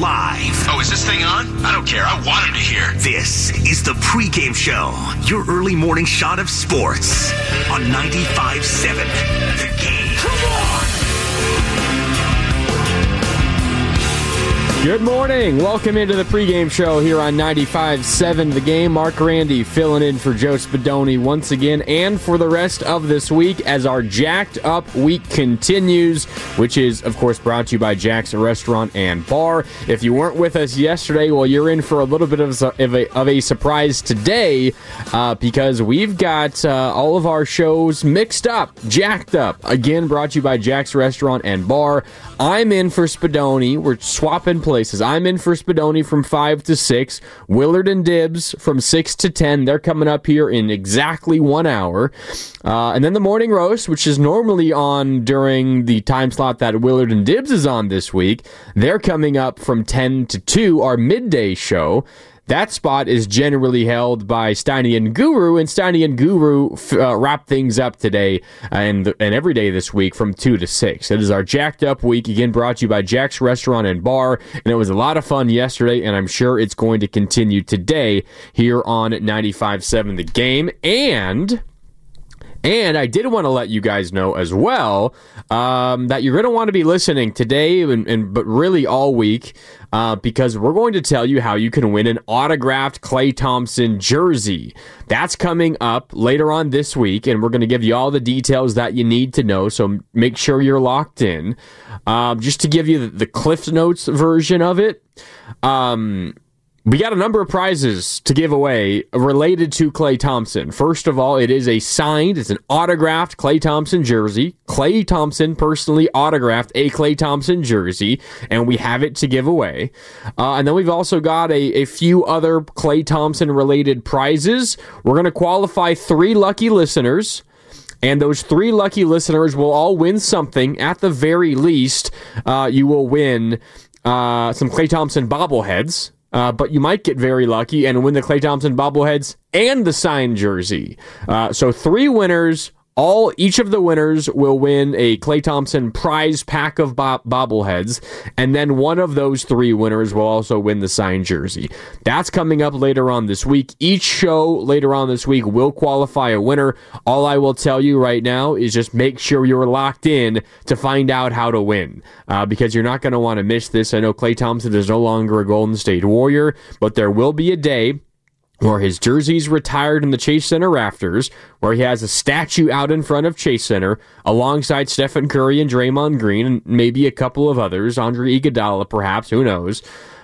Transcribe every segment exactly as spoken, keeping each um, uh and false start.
live. Oh, is this thing on? I don't care. I want him to hear. This is the pregame show, your early morning shot of sports on ninety-five seven The Game. Come on! Good morning. Welcome into the pregame show here on ninety-five seven The Game. Mark Randy filling in for Joe Spadoni once again and for the rest of this week as our Jacked Up week continues, which is, of course, brought to you by Jack's Restaurant and Bar. If you weren't with us yesterday, well, you're in for a little bit of a, of a, of a surprise today uh, because we've got uh, all of our shows mixed up, jacked up. Again, brought to you by Jack's Restaurant and Bar. I'm in for Spadoni. We're swapping places. I'm in for Spadoni from five to six. Willard and Dibbs from six to ten. They're coming up here in exactly one hour. Uh, and then the Morning Roast, which is normally on during the time slot that Willard and Dibbs is on this week. They're coming up from ten to two, our midday show. That spot is generally held by Steiny and Guru, and Steiny and Guru uh, wrap things up today and and every day this week from two to six. It is our Jacked Up week, again brought to you by Jack's Restaurant and Bar, and it was a lot of fun yesterday, and I'm sure it's going to continue today here on ninety-five seven The Game. And... And I did want to let you guys know as well um, that you're going to want to be listening today, and, and but really all week, uh, because we're going to tell you how you can win an autographed Klay Thompson jersey. That's coming up later on this week, and we're going to give you all the details that you need to know, so make sure you're locked in. Um, just to give you the, the Cliff Notes version of it, um... we got a number of prizes to give away related to Klay Thompson. First of all, it is a signed, it's an autographed Klay Thompson jersey. Klay Thompson personally autographed a Klay Thompson jersey, and we have it to give away. Uh, and then we've also got a, a few other Klay Thompson-related prizes. We're going to qualify three lucky listeners, and those three lucky listeners will all win something. At the very least, uh, you will win uh, some Klay Thompson bobbleheads. Uh, but you might get very lucky and win the Klay Thompson bobbleheads and the signed jersey. Uh, so three winners, all each of the winners will win a Klay Thompson prize pack of bo- bobbleheads, and then one of those three winners will also win the signed jersey. That's coming up later on this week. Each show later on this week will qualify a winner. All I will tell you right now is just make sure you're locked in to find out how to win, uh, because you're not going to want to miss this. I know Klay Thompson is no longer a Golden State Warrior, but there will be a day where his jersey's retired in the Chase Center rafters, where he has a statue out in front of Chase Center alongside Stephen Curry and Draymond Green and maybe a couple of others, Andre Iguodala perhaps, who knows,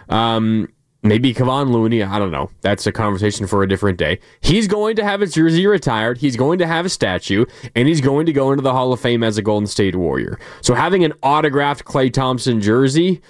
um, maybe Kevon Looney, I don't know. That's a conversation for a different day. He's going to have his jersey retired, he's going to have a statue, and he's going to go into the Hall of Fame as a Golden State Warrior. So having an autographed Klay Thompson jersey,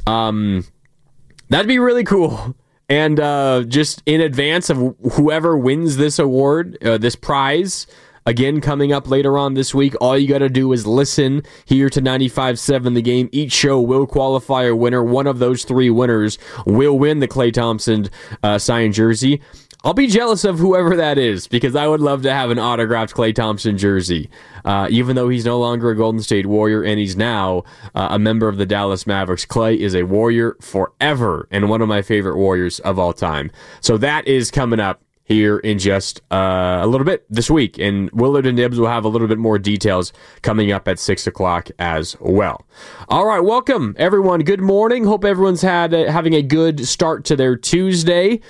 um, that'd be really cool. And uh, just in advance of whoever wins this award, uh, this prize, again, coming up later on this week, all you got to do is listen here to ninety-five seven The Game. Each show will qualify a winner. One of those three winners will win the Klay Thompson uh, signed jersey. I'll be jealous of whoever that is, because I would love to have an autographed Klay Thompson jersey, uh, even though he's no longer a Golden State Warrior and he's now uh, a member of the Dallas Mavericks. Klay is a Warrior forever and one of my favorite Warriors of all time. So that is coming up here in just uh, a little bit this week, and Willard and Dibbs will have a little bit more details coming up at six o'clock as well. All right, welcome everyone. Good morning. Hope everyone's had uh, having a good start to their Tuesday.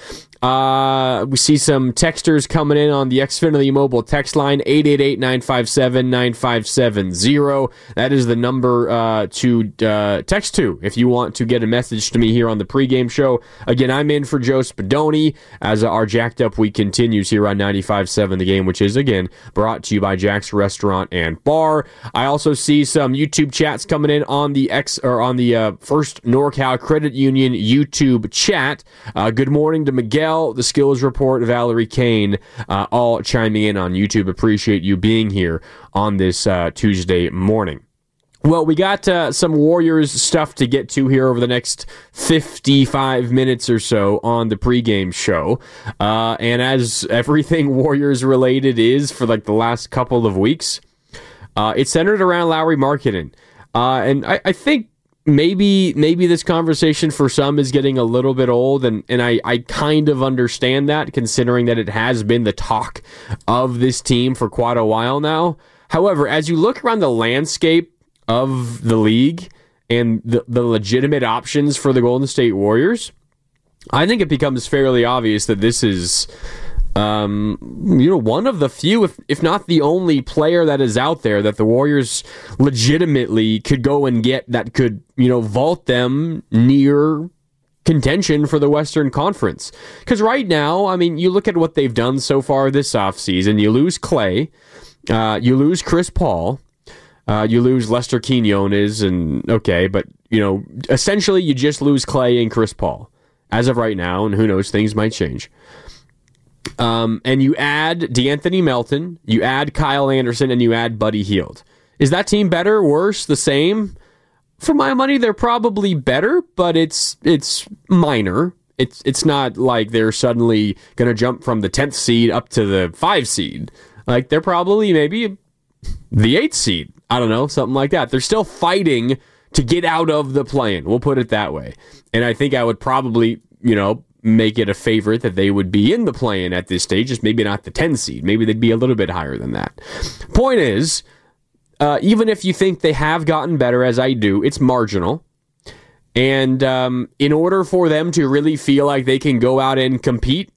Uh, we see some texters coming in on the Xfinity mobile text line, eight eight eight, nine five seven, nine five seven zero. That is the number uh, to uh, text to if you want to get a message to me here on the pregame show. Again, I'm in for Joe Spadoni as our Jacked Up week continues here on ninety-five seven The Game, which is, again, brought to you by Jack's Restaurant and Bar. I also see some YouTube chats coming in on the X or on the uh, First NorCal Credit Union YouTube chat. Uh, good morning to Miguel, the Skills Report, Valerie Kane, uh, all chiming in on YouTube. Appreciate you being here on this uh, Tuesday morning. Well, we got uh, some Warriors stuff to get to here over the next fifty-five minutes or so on the pregame show. Uh, and as everything Warriors related is for like the last couple of weeks, uh, it's centered around Lauri Markkanen. Uh, and I, I think maybe maybe this conversation for some is getting a little bit old, and, and I, I kind of understand that, considering that it has been the talk of this team for quite a while now. However, as you look around the landscape of the league and the, the legitimate options for the Golden State Warriors, I think it becomes fairly obvious that this is Um, you know, one of the few, if if not the only player that is out there that the Warriors legitimately could go and get that could, you know, vault them near contention for the Western Conference. Because right now, I mean, you look at what they've done so far this offseason. You lose Clay, uh, you lose Chris Paul, uh, you lose Lester Quinones, and okay, but, you know, essentially you just lose Clay and Chris Paul as of right now, and who knows, things might change. Um, and you add DeAnthony Melton, you add Kyle Anderson, and you add Buddy Hield. Is that team better, worse, the same? For my money, they're probably better, but it's it's minor. It's it's not like they're suddenly going to jump from the tenth seed up to the five seed. Like, they're probably maybe the eighth seed. I don't know, something like that. They're still fighting to get out of the play-in. We'll put it that way. And I think I would probably, you know, make it a favorite that they would be in the play-in at this stage, just maybe not the ten seed. Maybe they'd be a little bit higher than that. Point is, uh, even if you think they have gotten better, as I do, it's marginal. And um, in order for them to really feel like they can go out and compete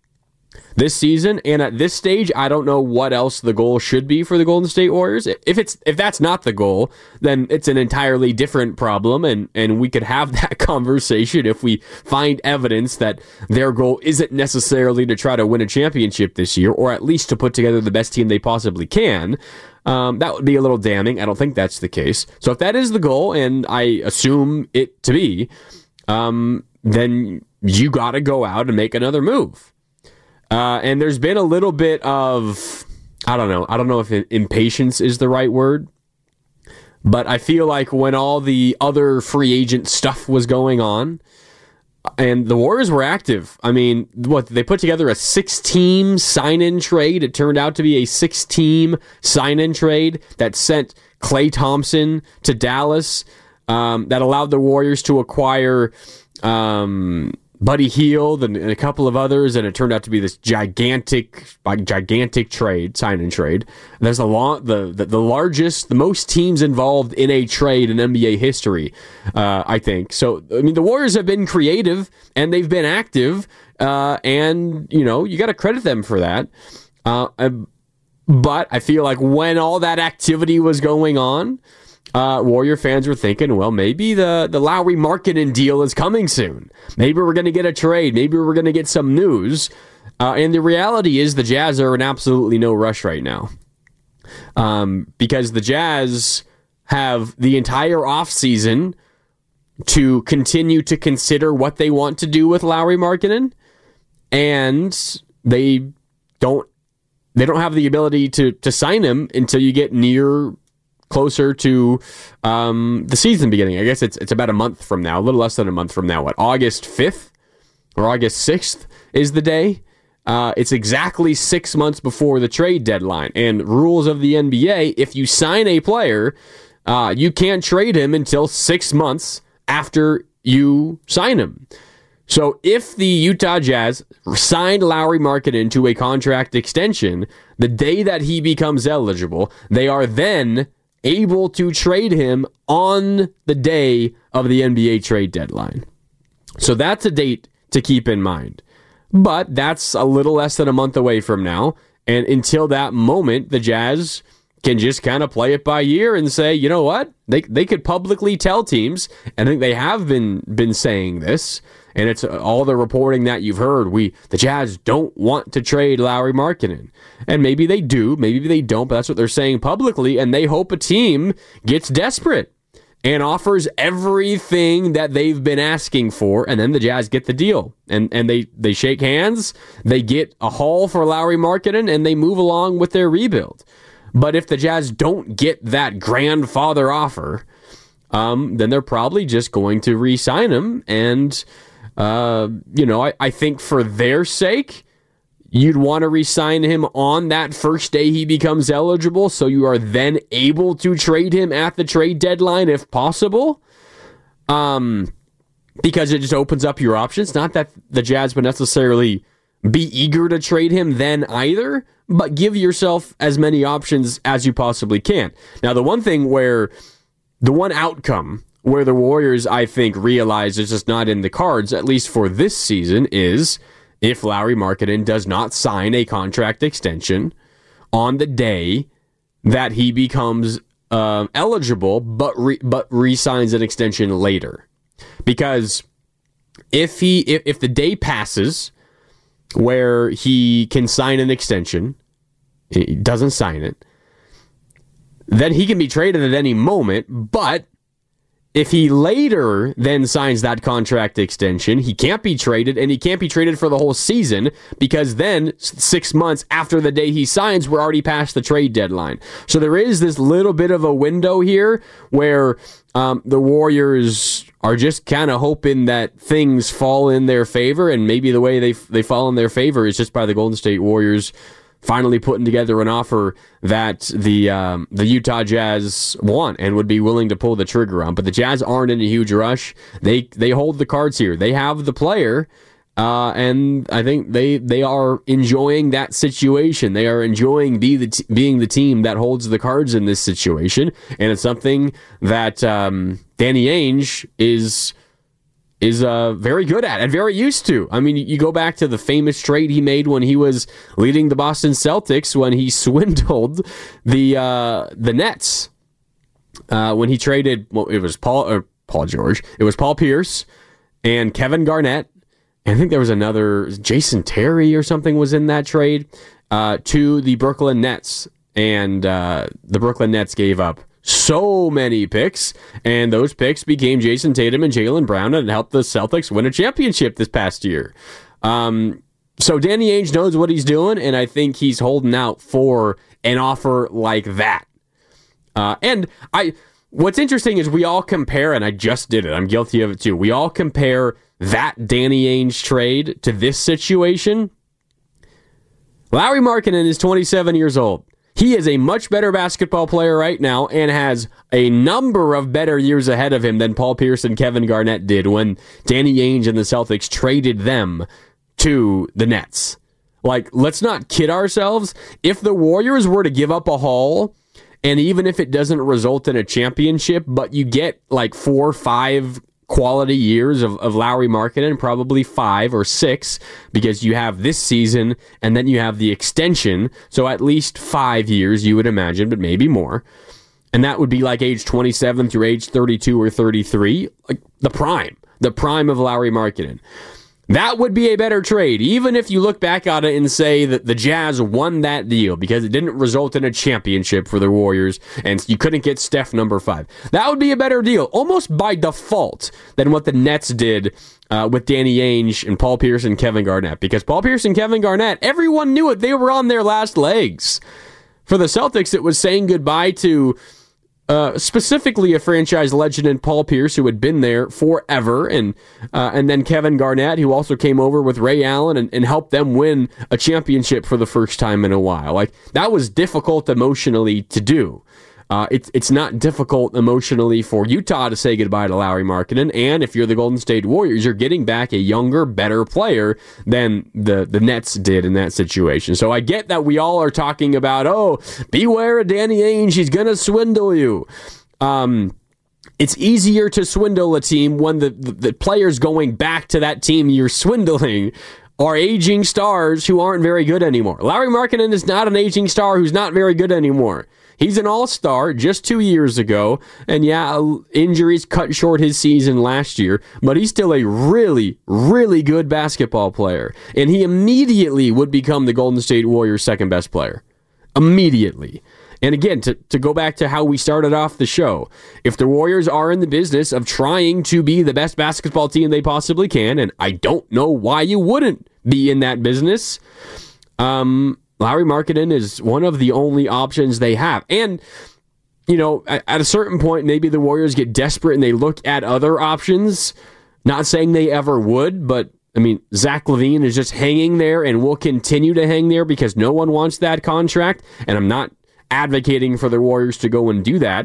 this season, and at this stage, I don't know what else the goal should be for the Golden State Warriors. If it's if that's not the goal, then it's an entirely different problem, and, and we could have that conversation if we find evidence that their goal isn't necessarily to try to win a championship this year, or at least to put together the best team they possibly can. Um, that would be a little damning. I don't think that's the case. So if that is the goal, and I assume it to be, um, then you got to go out and make another move. Uh, and there's been a little bit of, I don't know, I don't know if impatience is the right word, but I feel like when all the other free agent stuff was going on, and the Warriors were active. I mean, what, they put together a six-team sign-in trade. It turned out to be a six-team sign-in trade that sent Klay Thompson to Dallas, um, that allowed the Warriors to acquire Um, Buddy Hield and, and a couple of others, and it turned out to be this gigantic, gigantic trade, sign and trade. There's a long, the, the the largest, the most teams involved in a trade in N B A history, uh, I think. So, I mean, the Warriors have been creative and they've been active, uh, and you know, you got to credit them for that. Uh, but I feel like when all that activity was going on, Uh, Warrior fans were thinking, well, maybe the, the Lauri Markkanen deal is coming soon. Maybe we're going to get a trade. Maybe we're going to get some news. Uh, and the reality is the Jazz are in absolutely no rush right now. Um, because the Jazz have the entire offseason to continue to consider what they want to do with Lauri Markkanen. And they don't they don't have the ability to, to sign him until you get near closer to um, the season beginning. I guess it's it's about a month from now, a little less than a month from now. What, August fifth or August sixth is the day? Uh, it's exactly six months before the trade deadline. And rules of the N B A, if you sign a player, uh, you can't trade him until six months after you sign him. So if the Utah Jazz signed Lauri Markkanen to a contract extension, the day that he becomes eligible, they are then able to trade him on the day of the N B A trade deadline. So that's a date to keep in mind. But that's a little less than a month away from now. And until that moment, the Jazz can just kind of play it by ear and say, you know what? They they could publicly tell teams, and I think they have been been saying this, and it's all the reporting that you've heard. We the Jazz don't want to trade Lauri Markkanen. And maybe they do, maybe they don't, but that's what they're saying publicly, and they hope a team gets desperate and offers everything that they've been asking for, and then the Jazz get the deal. And and they, they shake hands, they get a haul for Lauri Markkanen, and they move along with their rebuild. But if the Jazz don't get that grandfather offer, um, then they're probably just going to re-sign him. And, uh, you know, I, I think for their sake, you'd want to re-sign him on that first day he becomes eligible, so you are then able to trade him at the trade deadline if possible. Um, because it just opens up your options. Not that the Jazz would necessarily be eager to trade him then either, but give yourself as many options as you possibly can. Now, the one thing where, the one outcome where the Warriors, I think, realize it's just not in the cards, at least for this season, is if Lauri Markkanen does not sign a contract extension on the day that he becomes uh, eligible, but re- but re-signs an extension later. Because if he if, if the day passes where he can sign an extension, he doesn't sign it, then he can be traded at any moment. But if he later then signs that contract extension, he can't be traded, and he can't be traded for the whole season, because then six months after the day he signs, we're already past the trade deadline. So there is this little bit of a window here where um, the Warriors are just kind of hoping that things fall in their favor, and maybe the way they they fall in their favor is just by the Golden State Warriors finally putting together an offer that the um, the Utah Jazz want and would be willing to pull the trigger on. But the Jazz aren't in a huge rush. They they hold the cards here. They have the player, uh, and I think they they are enjoying that situation. They are enjoying be the t- being the team that holds the cards in this situation, and it's something that um, Danny Ainge is is uh, very good at and very used to. I mean, you go back to the famous trade he made when he was leading the Boston Celtics, when he swindled the uh, the Nets. Uh, when he traded, well, it was Paul or Paul George. It was Paul Pierce and Kevin Garnett. And I think there was another, Jason Terry or something was in that trade, uh, to the Brooklyn Nets. And uh, the Brooklyn Nets gave up so many picks, and those picks became Jason Tatum and Jaylen Brown and helped the Celtics win a championship this past year. Um, so Danny Ainge knows what he's doing, and I think he's holding out for an offer like that. Uh, and I, what's interesting is we all compare, and I just did it, I'm guilty of it too, we all compare that Danny Ainge trade to this situation. Lauri Markkanen is twenty-seven years old. He is a much better basketball player right now and has a number of better years ahead of him than Paul Pierce and Kevin Garnett did when Danny Ainge and the Celtics traded them to the Nets. Like, let's not kid ourselves. If the Warriors were to give up a haul, and even if it doesn't result in a championship, but you get like four or five quality years of, of Lauri Markkanen, probably five or six, because you have this season and then you have the extension, so at least five years you would imagine, but maybe more. And that would be like age twenty-seven through age thirty-two or thirty-three, like the prime, the prime of Lauri Markkanen. That would be a better trade, even if you look back on it and say that the Jazz won that deal because it didn't result in a championship for the Warriors and you couldn't get Steph number five. That would be a better deal, almost by default, than what the Nets did uh, with Danny Ainge and Paul Pierce and Kevin Garnett. Because Paul Pierce and Kevin Garnett, everyone knew it. They were on their last legs. For the Celtics, it was saying goodbye to Uh, specifically a franchise legend in Paul Pierce, who had been there forever, and uh, and then Kevin Garnett, who also came over with Ray Allen and, and helped them win a championship for the first time in a while. Like, that was difficult emotionally to do. Uh, it's it's not difficult emotionally for Utah to say goodbye to Lauri Markkanen, and if you're the Golden State Warriors, you're getting back a younger, better player than the, the Nets did in that situation. So I get that we all are talking about, oh, beware of Danny Ainge, he's going to swindle you. Um, it's easier to swindle a team when the, the, the players going back to that team you're swindling are aging stars who aren't very good anymore. Lauri Markkanen is not an aging star who's not very good anymore. He's an all-star just two years ago, and yeah, injuries cut short his season last year, but he's still a really, really good basketball player, and he immediately would become the Golden State Warriors' second-best player. Immediately. And again, to, to go back to how we started off the show, if the Warriors are in the business of trying to be the best basketball team they possibly can, and I don't know why you wouldn't be in that business, um... Lauri Markkanen is one of the only options they have. And, you know, at, at a certain point, maybe the Warriors get desperate and they look at other options. Not saying they ever would, but, I mean, Zach LaVine is just hanging there and will continue to hang there because no one wants that contract. And I'm not advocating for the Warriors to go and do that.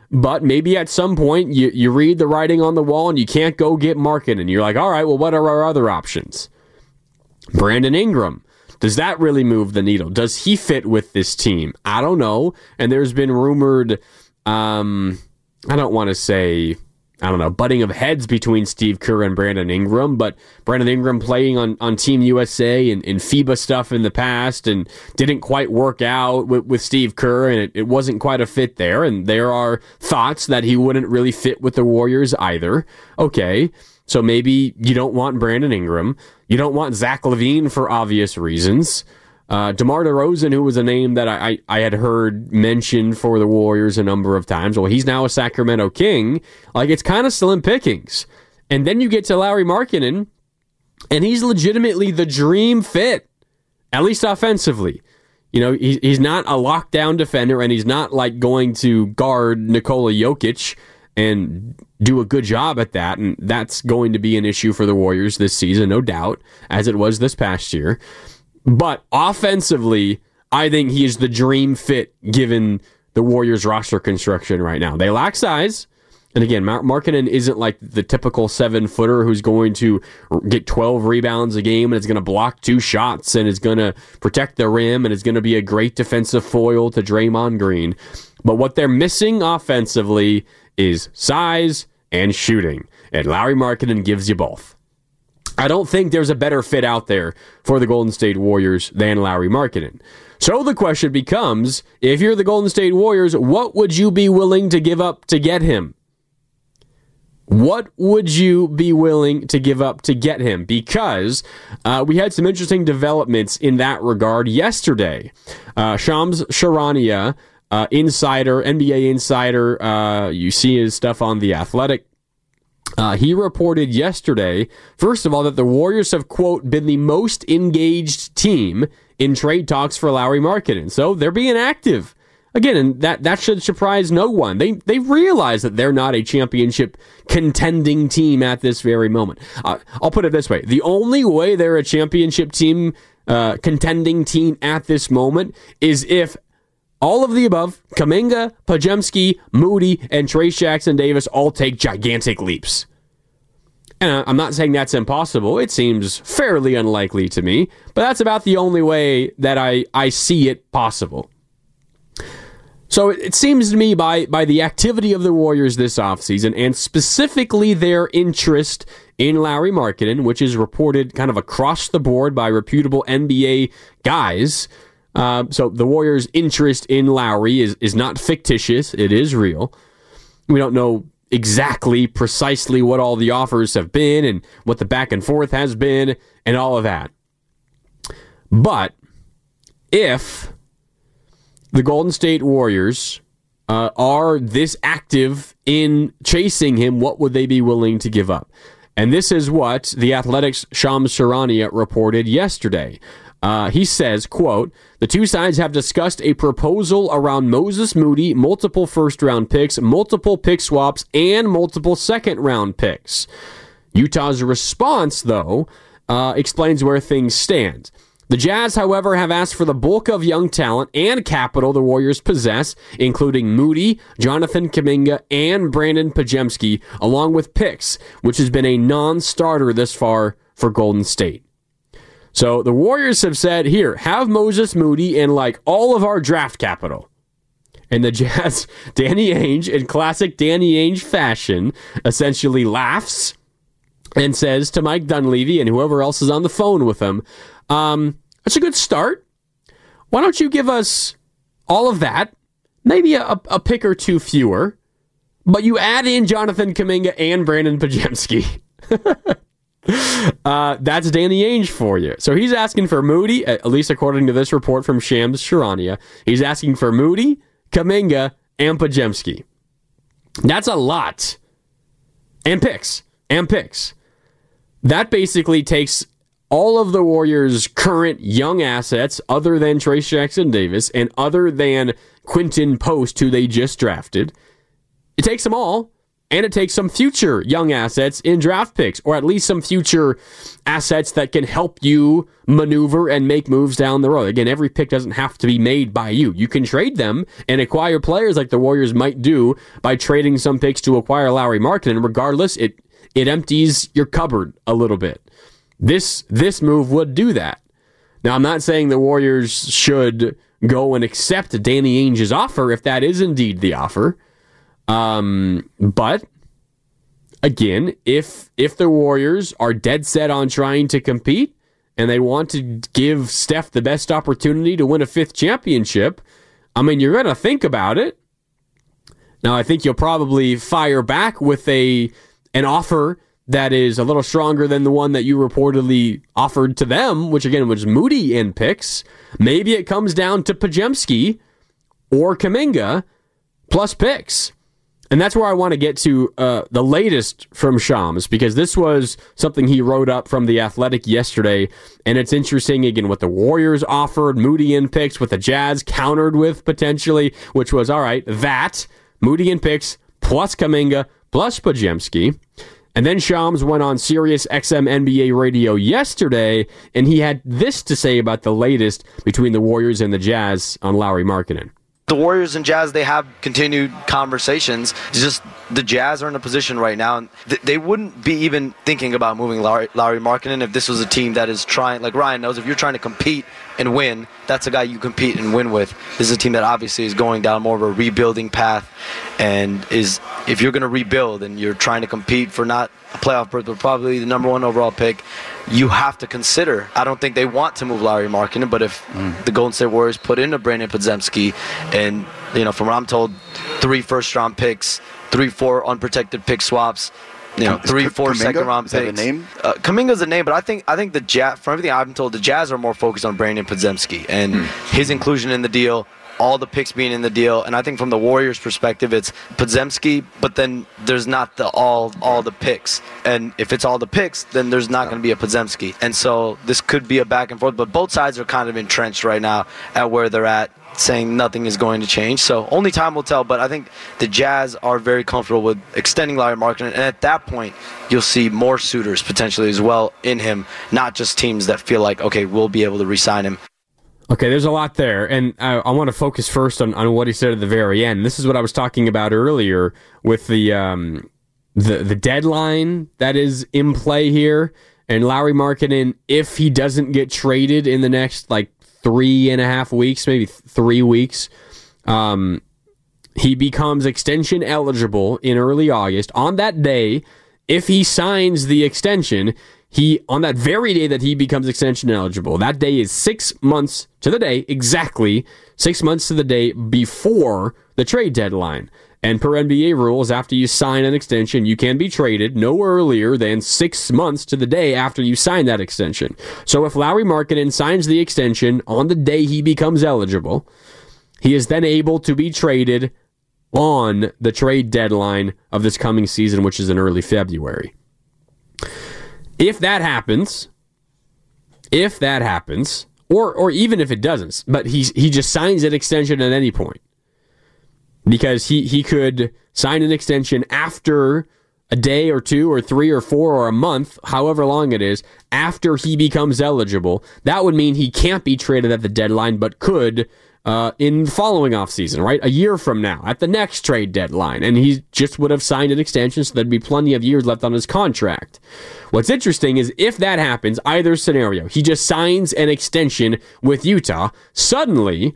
But maybe at some point you, you read the writing on the wall and you can't go get Markkanen. You're like, all right, well, what are our other options? Brandon Ingram. Does that really move the needle? Does he fit with this team? I don't know. And there's been rumored, um, I don't want to say, I don't know, butting of heads between Steve Kerr and Brandon Ingram, but Brandon Ingram playing on, on Team U S A and, and FIBA stuff in the past and didn't quite work out with, with Steve Kerr, and it, it wasn't quite a fit there, and there are thoughts that he wouldn't really fit with the Warriors either. Okay, so maybe you don't want Brandon Ingram. You don't want Zach LaVine for obvious reasons. Uh, DeMar DeRozan, who was a name that I, I, I had heard mentioned for the Warriors a number of times. Well, he's now a Sacramento King. Like, it's kind of slim pickings. And then you get to Lauri Markkanen, and he's legitimately the dream fit, at least offensively. You know, he, he's not a lockdown defender, and he's not like going to guard Nikola Jokic and do a good job at that. And that's going to be an issue for the Warriors this season, no doubt, as it was this past year. But offensively, I think he is the dream fit given the Warriors roster construction right now. They lack size. And again, Markkanen isn't like the typical seven-footer who's going to get twelve rebounds a game and is going to block two shots and is going to protect the rim and is going to be a great defensive foil to Draymond Green. But what they're missing offensively is size and shooting. And Lauri Markkanen gives you both. I don't think there's a better fit out there for the Golden State Warriors than Lauri Markkanen. So the question becomes, if you're the Golden State Warriors, what would you be willing to give up to get him? What would you be willing to give up to get him? Because uh, we had some interesting developments in that regard yesterday. Uh, Shams Charania, uh, insider, N B A insider, uh, you see his stuff on The Athletic. Uh, he reported yesterday, first of all, that the Warriors have, quote, been the most engaged team in trade talks for Lauri Markkanen. So they're being active. Again, and that, that should surprise no one. They they realize that they're not a championship contending team at this very moment. Uh, I'll put it this way. The only way they're a championship team, uh, contending team at this moment is if all of the above, Kuminga, Podziemski, Moody, and Trayce Jackson-Davis all take gigantic leaps. And I'm not saying that's impossible. It seems fairly unlikely to me, but that's about the only way that I, I see it possible. So it seems to me by, by the activity of the Warriors this offseason, and specifically their interest in Lauri Markkanen, which is reported kind of across the board by reputable N B A guys. Uh, so the Warriors' interest in Lauri is, is not fictitious. It is real. We don't know exactly precisely what all the offers have been and what the back and forth has been and all of that. But if the Golden State Warriors uh, are this active in chasing him, what would they be willing to give up? And this is what The Athletic's Shams Charania reported yesterday. Uh, he says, quote, the two sides have discussed a proposal around Moses Moody, multiple first-round picks, multiple pick swaps, and multiple second-round picks. Utah's response, though, uh, explains where things stand. The Jazz, however, have asked for the bulk of young talent and capital the Warriors possess, including Moody, Jonathan Kuminga, and Brandon Podziemski, along with picks, which has been a non-starter this far for Golden State. So the Warriors have said, here, have Moses Moody and like all of our draft capital. And the Jazz, Danny Ainge, in classic Danny Ainge fashion, essentially laughs and says to Mike Dunleavy and whoever else is on the phone with him, um, that's a good start. Why don't you give us all of that, maybe a, a pick or two fewer, but you add in Jonathan Kuminga and Brandon Podziemski. Uh, that's Danny Ainge for you. So he's asking for Moody, at least according to this report from Shams Charania. He's asking for Moody, Kuminga, and Podziemski. That's a lot. And picks. And picks. That basically takes all of the Warriors' current young assets, other than Trayce Jackson-Davis, and other than Quinton Post, who they just drafted. It takes them all, And it takes some future young assets in draft picks, or at least some future assets that can help you maneuver and make moves down the road. Again, every pick doesn't have to be made by you. You can trade them and acquire players like the Warriors might do by trading some picks to acquire Lauri Markkanen. Regardless, it it empties your cupboard a little bit. This this move would do that. Now, I'm not saying the Warriors should go and accept Danny Ainge's offer if that is indeed the offer. Um, but again, if if the Warriors are dead set on trying to compete and they want to give Steph the best opportunity to win a fifth championship, I mean, you're going to think about it. Now, I think you'll probably fire back with a an offer that is a little stronger than the one that you reportedly offered to them, which again was Moody in picks. Maybe it comes down to Podziemski or Kuminga plus picks. And that's where I want to get to uh, the latest from Shams, because this was something he wrote up from The Athletic yesterday, and it's interesting, again, what the Warriors offered, Moody in picks, what the Jazz countered with potentially, which was, all right, that, Moody in picks, plus Kuminga, plus Podziemski. And then Shams went on Sirius X M N B A radio yesterday, and he had this to say about the latest between the Warriors and the Jazz on Lauri Markkanen. The Warriors and Jazz, they have continued conversations. It's just the Jazz are in a position right now, and th- they wouldn't be even thinking about moving Lauri, Lauri Markkanen if this was a team that is trying, like Ryan knows, if you're trying to compete and win, that's a guy you compete and win with. This is a team that obviously is going down more of a rebuilding path, and is, if you're going to rebuild and you're trying to compete for not a playoff berth, but probably the number one overall pick, you have to consider. I don't think they want to move Lauri Markkanen, but if mm. the Golden State Warriors put in a Brandon Podziemski, and, you know, from what I'm told, three first-round picks, three, four unprotected pick swaps, you know, three, four second-round picks. Is that a name? Uh, Kuminga's a name, but I think I think the Jazz, from everything I've been told, the Jazz are more focused on Brandon Podziemski and mm. his inclusion in the deal, all the picks being in the deal. And I think from the Warriors' perspective, it's Podziemski, but then there's not the all all the picks. And if it's all the picks, then there's not going to be a Podziemski. And so this could be a back and forth, but both sides are kind of entrenched right now at where they're at, saying nothing is going to change. So only time will tell, but I think the Jazz are very comfortable with extending Lauri Markkanen, and at that point, you'll see more suitors potentially as well in him, not just teams that feel like, okay, we'll be able to re-sign him. Okay, there's a lot there, and I, I want to focus first on, on what he said at the very end. This is what I was talking about earlier with the um, the the deadline that is in play here, and Lauri Markkanen, if he doesn't get traded in the next, like, three and a half weeks, maybe three weeks, um, he becomes extension eligible in early August. On that day, if he signs the extension, he on that very day that he becomes extension eligible, that day is six months to the day, exactly six months to the day before the trade deadline. And per N B A rules, after you sign an extension, you can be traded no earlier than six months to the day after you sign that extension. So if Lauri Markkanen signs the extension on the day he becomes eligible, he is then able to be traded on the trade deadline of this coming season, which is in early February. If that happens, if that happens, or or even if it doesn't, but he he just signs an extension at any point, because he, he could sign an extension after a day or two or three or four or a month, however long it is, after he becomes eligible. That would mean he can't be traded at the deadline, but could uh, in the following offseason, right? A year from now, at the next trade deadline. And he just would have signed an extension, so there'd be plenty of years left on his contract. What's interesting is if that happens, either scenario, he just signs an extension with Utah, suddenly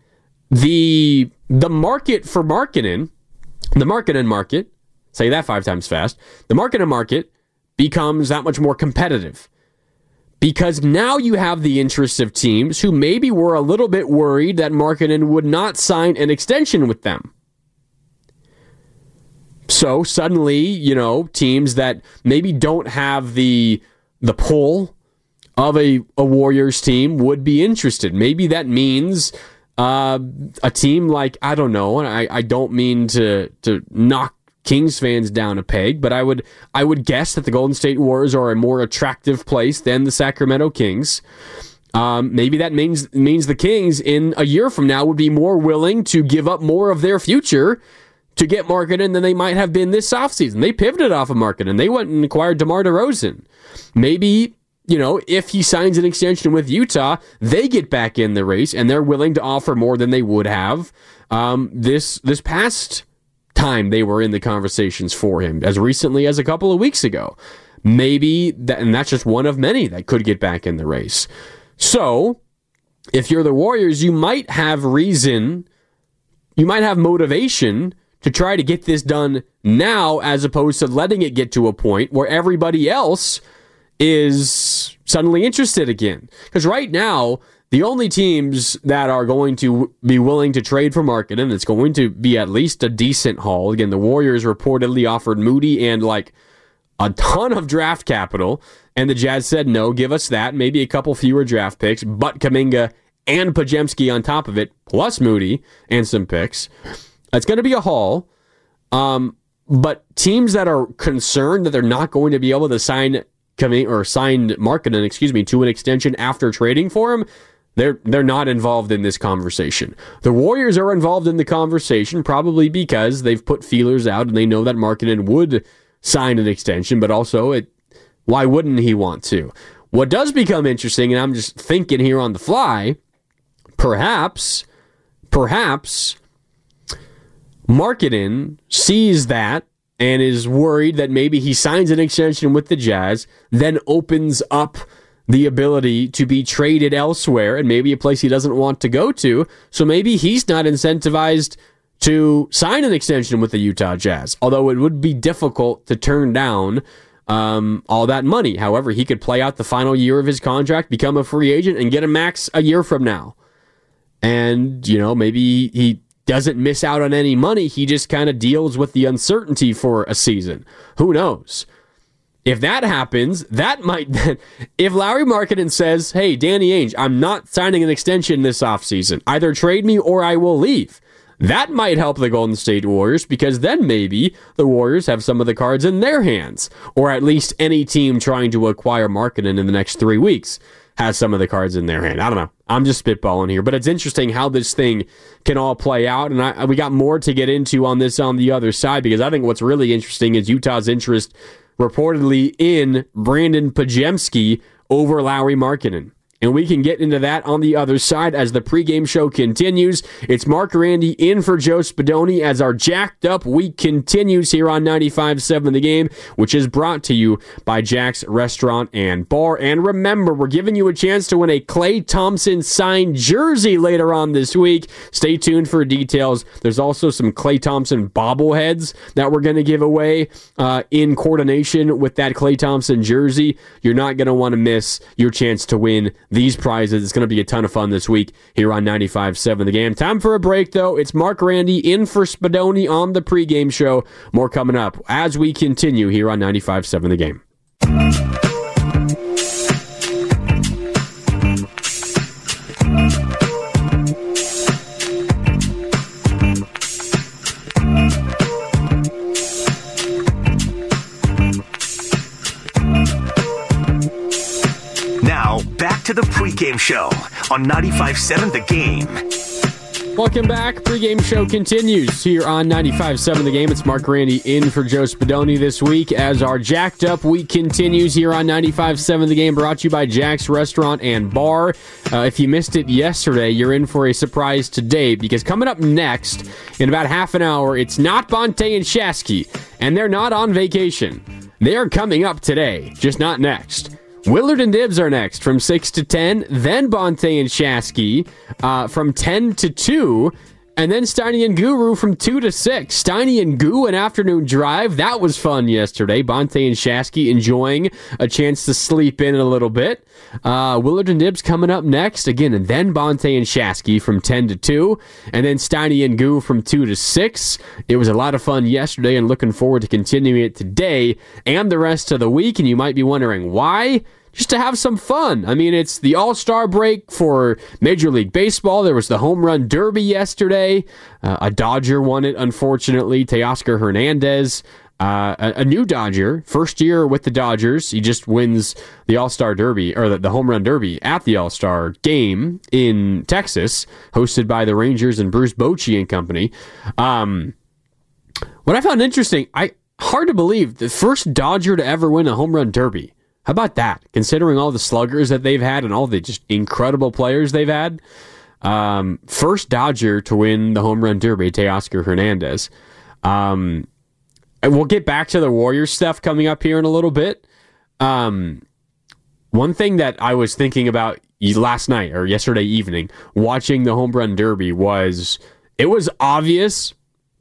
the the market for Markkanen, the Markkanen market, say that five times fast, the Markkanen market becomes that much more competitive. Because now you have the interests of teams who maybe were a little bit worried that Markkanen would not sign an extension with them. So suddenly, you know, teams that maybe don't have the the pull of a, a Warriors team would be interested. Maybe that means uh, a team like, I don't know, and I, I don't mean to to knock Kings fans down a peg, but I would I would guess that the Golden State Warriors are a more attractive place than the Sacramento Kings. Um, maybe that means means the Kings in a year from now would be more willing to give up more of their future to get Markkanen than they might have been this offseason. They pivoted off of Markkanen. They went and acquired DeMar DeRozan. Maybe, you know, if he signs an extension with Utah, they get back in the race and they're willing to offer more than they would have um, this this past time they were in the conversations for him, as recently as a couple of weeks ago. Maybe, that, and that's just one of many that could get back in the race. So, if you're the Warriors, you might have reason, you might have motivation to try to get this done now, as opposed to letting it get to a point where everybody else is suddenly interested again. Because right now, the only teams that are going to be willing to trade for Markkanen, it's going to be at least a decent haul. Again, the Warriors reportedly offered Moody and like a ton of draft capital, and the Jazz said no, give us that, maybe a couple fewer draft picks, but Kuminga and Podziemski on top of it, plus Moody and some picks. It's going to be a haul, um, but teams that are concerned that they're not going to be able to sign Kuminga or sign Markkanen, excuse me, to an extension after trading for him, they're they're not involved in this conversation. The Warriors are involved in the conversation probably because they've put feelers out and they know that Markkanen would sign an extension, but also it, why wouldn't he want to? What does become interesting, and I'm just thinking here on the fly, perhaps, perhaps Markkanen sees that and is worried that maybe he signs an extension with the Jazz, then opens up the ability to be traded elsewhere and maybe a place he doesn't want to go to. So maybe he's not incentivized to sign an extension with the Utah Jazz, although it would be difficult to turn down um, all that money. However, he could play out the final year of his contract, become a free agent, and get a max a year from now. And, you know, maybe he doesn't miss out on any money. He just kind of deals with the uncertainty for a season. Who knows? If that happens, that might... If Lauri Markkanen says, hey, Danny Ainge, I'm not signing an extension this offseason. Either trade me or I will leave. That might help the Golden State Warriors, because then maybe the Warriors have some of the cards in their hands. Or at least any team trying to acquire Markkanen in the next three weeks has some of the cards in their hand. I don't know. I'm just spitballing here. But it's interesting how this thing can all play out. And I, we got more to get into on this on the other side, because I think what's really interesting is Utah's interest reportedly in Brandon Podziemski over Lauri Markkanen. And we can get into that on the other side as the pregame show continues. It's Mark Randy in for Joe Spadoni as our jacked up week continues here on ninety-five point seven The Game, which is brought to you by Jack's Restaurant and Bar. And remember, we're giving you a chance to win a Klay Thompson signed jersey later on this week. Stay tuned for details. There's also some Klay Thompson bobbleheads that we're going to give away uh, in coordination with that Klay Thompson jersey. You're not going to want to miss your chance to win these prizes. It's going to be a ton of fun this week here on ninety-five point seven The Game. Time for a break, though. It's Mark Randy in for Spadoni on the pregame show. More coming up as we continue here on ninety-five point seven The Game. Back to the pregame show on ninety-five point seven The Game. Welcome back. Pregame show continues here on ninety-five point seven The Game. It's Mark Randy in for Joe Spadoni this week as our jacked up week continues here on ninety-five point seven The Game, brought to you by Jack's Restaurant and Bar. Uh, if you missed it yesterday, you're in for a surprise today, because coming up next in about half an hour, it's not Bonta and Shasky, and they're not on vacation. They are coming up today, just not next. Willard and Dibbs are next from six to ten, then Bonta and Shasky uh, from ten to two, and then Steiny and Guru from two to six. Steiny and Goo, an afternoon drive. That was fun yesterday. Bonta and Shasky enjoying a chance to sleep in a little bit. Uh, Willard and Dibbs coming up next again, and then Bonta and Shasky from ten to two, and then Steiny and Goo from two to six. It was a lot of fun yesterday, and looking forward to continuing it today and the rest of the week. And you might be wondering why. Just to have some fun. I mean, it's the All-Star break for Major League Baseball. There was the Home Run Derby yesterday. Uh, a Dodger won it, unfortunately. Teoscar Hernandez, uh, a, a new Dodger, first year with the Dodgers. He just wins the All-Star Derby, or the, the Home Run Derby at the All-Star game in Texas, hosted by the Rangers and Bruce Bochy and company. Um... What I found interesting, I hard to believe, the first Dodger to ever win a home run derby. How about that? Considering all the sluggers that they've had and all the just incredible players they've had. Um, first Dodger to win the home run derby, Teoscar Hernandez. Um, and we'll get back to the Warriors stuff coming up here in a little bit. Um, one thing that I was thinking about last night or yesterday evening, watching the home run derby, was it was obvious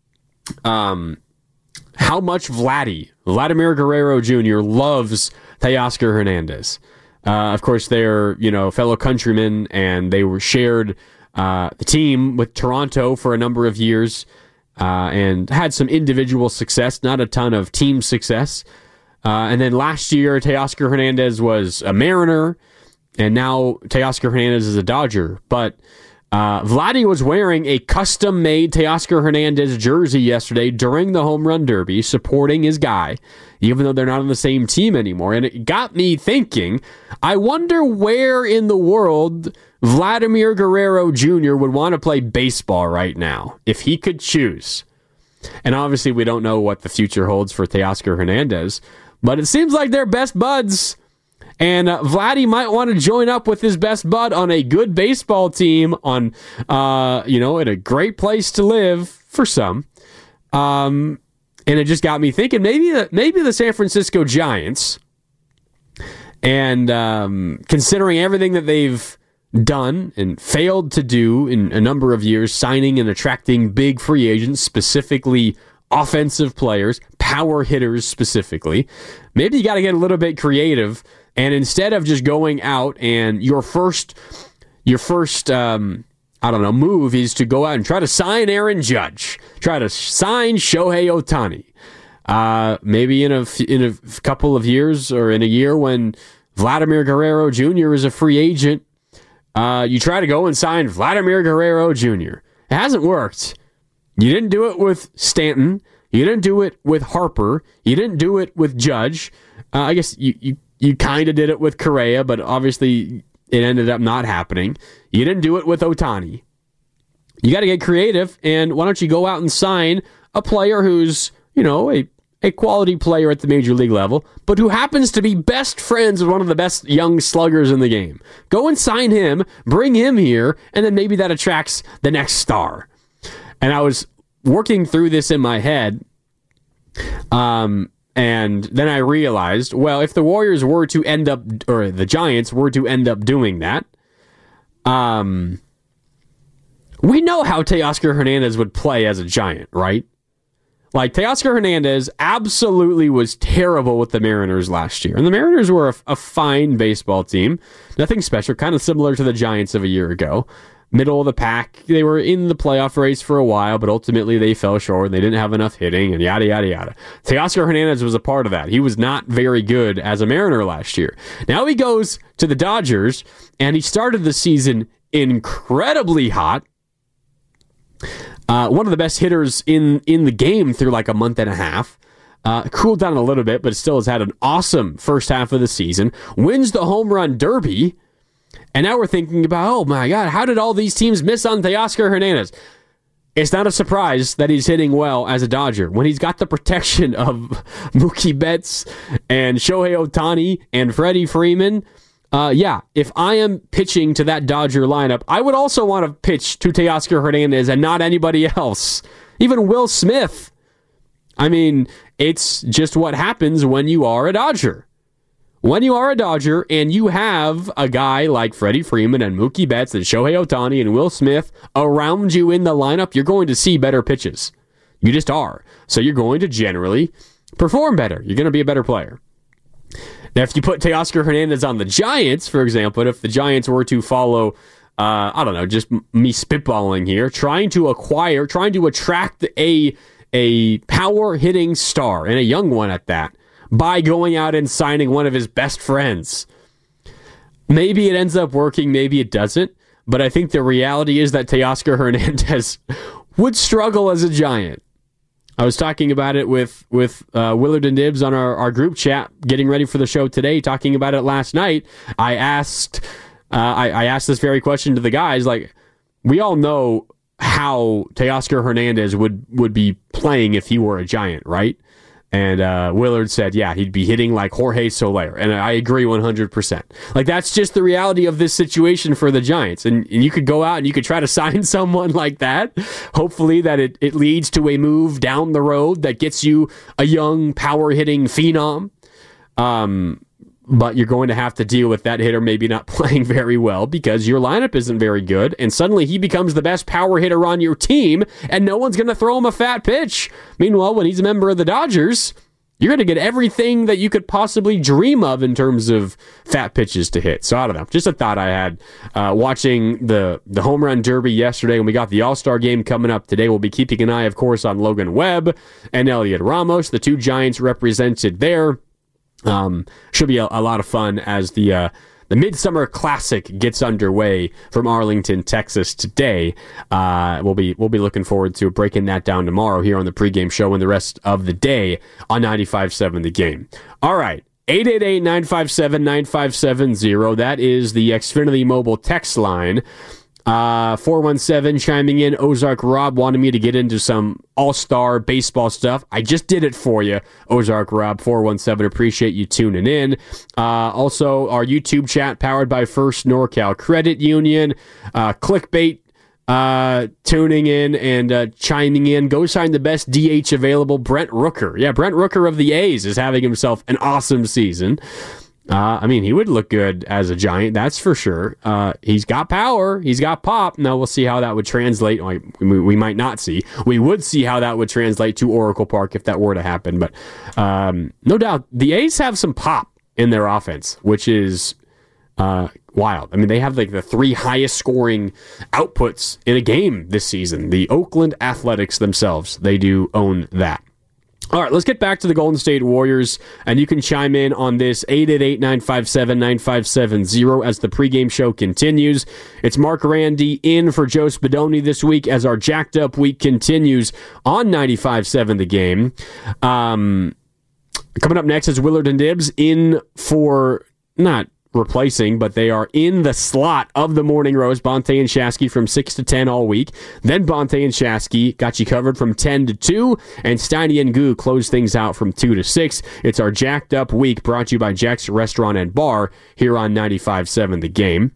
um, how much Vladdy, Vladimir Guerrero Junior loves Teoscar Hernandez. Uh, of course, they're, you know, fellow countrymen, and they were shared uh, the team with Toronto for a number of years uh, and had some individual success, not a ton of team success. Uh, and then last year, Teoscar Hernandez was a Mariner, and now Teoscar Hernandez is a Dodger. But uh, Vladdy was wearing a custom-made Teoscar Hernandez jersey yesterday during the home run derby, supporting his guy, even though they're not on the same team anymore. And it got me thinking, I wonder where in the world Vladimir Guerrero Junior would want to play baseball right now, if he could choose. And obviously we don't know what the future holds for Teoscar Hernandez, but it seems like they're best buds. And uh, Vladdy might want to join up with his best bud on a good baseball team, on, uh, you know, in a great place to live for some. Um, and it just got me thinking, maybe the, maybe the San Francisco Giants, and um, considering everything that they've done and failed to do in a number of years, signing and attracting big free agents, specifically offensive players, power hitters specifically, maybe you got to get a little bit creative. And instead of just going out and your first, your first, um, I don't know, move is to go out and try to sign Aaron Judge, try to sign Shohei Ohtani. Uh, maybe in a in a couple of years or in a year when Vladimir Guerrero Junior is a free agent, uh, you try to go and sign Vladimir Guerrero Junior It hasn't worked. You didn't do it with Stanton. You didn't do it with Harper. You didn't do it with Judge. Uh, I guess you. you You kind of did it with Correa, but obviously it ended up not happening. You didn't do it with Ohtani. You got to get creative, and why don't you go out and sign a player who's, you know, a, a quality player at the major league level, but who happens to be best friends with one of the best young sluggers in the game. Go and sign him, bring him here, and then maybe that attracts the next star. And I was working through this in my head, um... And then I realized, well, if the Warriors were to end up, or the Giants were to end up doing that, um, we know how Teoscar Hernandez would play as a Giant, right? Like, Teoscar Hernandez absolutely was terrible with the Mariners last year. And the Mariners were a, a fine baseball team. Nothing special, kind of similar to the Giants of a year ago. Middle of the pack. They were in the playoff race for a while, but ultimately they fell short. They didn't have enough hitting, and yada, yada, yada. Teoscar Hernandez was a part of that. He was not very good as a Mariner last year. Now he goes to the Dodgers, and he started the season incredibly hot. Uh, one of the best hitters in, in the game through like a month and a half. Uh, cooled down a little bit, but still has had an awesome first half of the season. Wins the home run derby. And now we're thinking about, oh my God, how did all these teams miss on Teoscar Hernandez? It's not a surprise that he's hitting well as a Dodger. When he's got the protection of Mookie Betts and Shohei Ohtani and Freddie Freeman, uh, yeah, if I am pitching to that Dodger lineup, I would also want to pitch to Teoscar Hernandez and not anybody else. Even Will Smith. I mean, it's just what happens when you are a Dodger. When you are a Dodger and you have a guy like Freddie Freeman and Mookie Betts and Shohei Ohtani and Will Smith around you in the lineup, you're going to see better pitches. You just are. So you're going to generally perform better. You're going to be a better player. Now, if you put Teoscar Hernandez on the Giants, for example, if the Giants were to follow, uh, I don't know, just me spitballing here, trying to acquire, trying to attract a, a power-hitting star, and a young one at that, by going out and signing one of his best friends. Maybe it ends up working, maybe it doesn't, but I think the reality is that Teoscar Hernandez would struggle as a Giant. I was talking about it with, with uh, Willard and Dibs on our, our group chat, getting ready for the show today, talking about it last night. I asked, uh, I, I asked this very question to the guys, like, we all know how Teoscar Hernandez would, would be playing if he were a Giant, right? And uh, Willard said, yeah, he'd be hitting like Jorge Soler. And I agree one hundred percent. Like, that's just the reality of this situation for the Giants. And, and you could go out and you could try to sign someone like that. Hopefully that it, it leads to a move down the road that gets you a young, power-hitting phenom. Um, but you're going to have to deal with that hitter maybe not playing very well because your lineup isn't very good, and suddenly he becomes the best power hitter on your team, and no one's going to throw him a fat pitch. Meanwhile, when he's a member of the Dodgers, you're going to get everything that you could possibly dream of in terms of fat pitches to hit. So I don't know. Just a thought I had uh, watching the, the home run derby yesterday, and we got the All-Star game coming up today. We'll be keeping an eye, of course, on Logan Webb and Elliot Ramos, the two Giants represented there. Um, should be a, a lot of fun as the uh, the Midsummer Classic gets underway from Arlington, Texas today. Uh, we'll be we'll be looking forward to breaking that down tomorrow here on the pregame show and the rest of the day on ninety-five point seven The Game. All right, eight eight eight, nine five seven, nine five seven zero. That is the Xfinity Mobile text line. Uh, four one seven chiming in. Ozark Rob wanted me to get into some all-star baseball stuff. I just did it for you, Ozark Rob, four one seven. Appreciate you tuning in. Uh, also, our YouTube chat powered by First NorCal Credit Union. Uh, clickbait uh, tuning in and uh, chiming in. Go sign the best D H available, Brent Rooker. Yeah, Brent Rooker of the A's is having himself an awesome season. Uh, I mean, he would look good as a Giant, that's for sure. Uh, he's got power. He's got pop. Now, we'll see how that would translate. We, we might not see. We would see how that would translate to Oracle Park if that were to happen. But um, no doubt, the A's have some pop in their offense, which is uh, wild. I mean, they have like the three highest scoring outputs in a game this season. The Oakland Athletics themselves, they do own that. All right, let's get back to the Golden State Warriors, and you can chime in on this eight eight eight, nine five seven, nine five seven zero as the pregame show continues. It's Mark Randy in for Joe Spadoni this week as our jacked up week continues on ninety-five point seven The Game. Um, coming up next is Willard and Dibbs in for, not replacing, but they are in the slot of the Morning Roast. Bonte and Shasky from six to ten all week. Then Bonte and Shasky got you covered from ten to two, and Steiny and Goo close things out from two to six. It's our jacked up week brought to you by Jack's Restaurant and Bar here on ninety-five point seven The Game.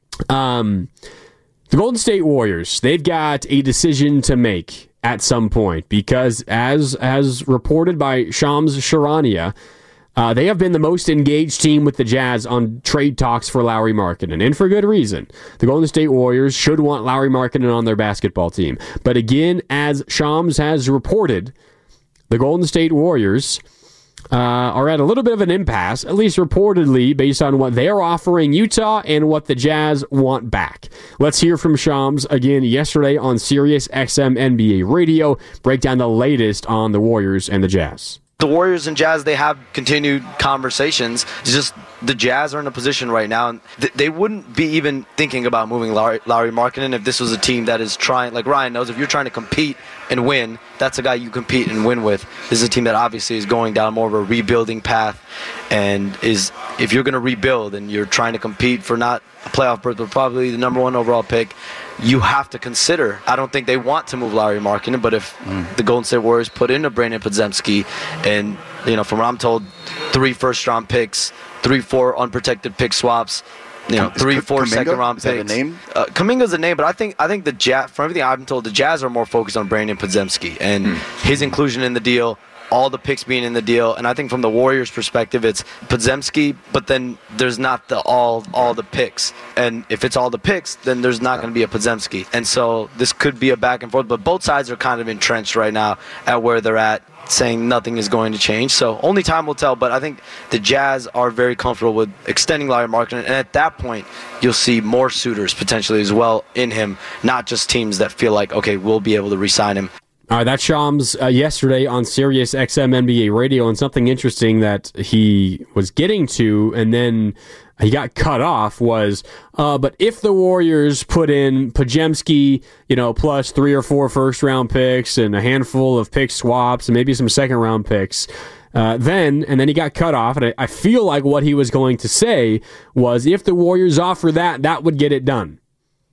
Um, the Golden State Warriors, they've got a decision to make at some point because as, as reported by Shams Charania, Uh, they have been the most engaged team with the Jazz on trade talks for Lauri Markkanen, and for good reason. The Golden State Warriors should want Lauri Markkanen on their basketball team. But again, as Shams has reported, the Golden State Warriors uh, are at a little bit of an impasse, at least reportedly, based on what they're offering Utah and what the Jazz want back. Let's hear from Shams again yesterday on Sirius X M N B A Radio. Break down the latest on the Warriors and the Jazz. The Warriors and Jazz, they have continued conversations. It's just the Jazz are in a position right now, and th- they wouldn't be even thinking about moving Lauri, Lauri Markkanen if this was a team that is trying, like Ryan knows, if you're trying to compete and win, that's a guy you compete and win with. This is a team that obviously is going down more of a rebuilding path, and is, if you're going to rebuild and you're trying to compete for not a playoff berth, but probably the number one overall pick, you have to consider. I don't think they want to move Lauri Markkanen, but if mm. the Golden State Warriors put in a Brandon Podziemski, and you know, from what I'm told, three first-round picks, three, four unprotected pick swaps, you know, three, K- four Kuminga? second-round picks. Is that a name? Uh, Kuminga's a name, but I think I think the Jazz, from everything I've been told, the Jazz are more focused on Brandon Podziemski and mm. his inclusion in the deal, all the picks being in the deal. And I think from the Warriors' perspective, it's Podziemski, but then there's not the all all the picks. And if it's all the picks, then there's not going to be a Podziemski. And so this could be a back and forth, but both sides are kind of entrenched right now at where they're at, saying nothing is going to change. So only time will tell, but I think the Jazz are very comfortable with extending Lauri Markkanen, and at that point, you'll see more suitors potentially as well in him, not just teams that feel like, okay, we'll be able to re-sign him. All right, that's Shams uh, yesterday on Sirius X M N B A Radio, and something interesting that he was getting to, and then he got cut off, was, uh, but if the Warriors put in Podziemski, you know, plus three or four first-round picks and a handful of pick swaps and maybe some second-round picks, uh, then, and then he got cut off, and I, I feel like what he was going to say was if the Warriors offer that, that would get it done.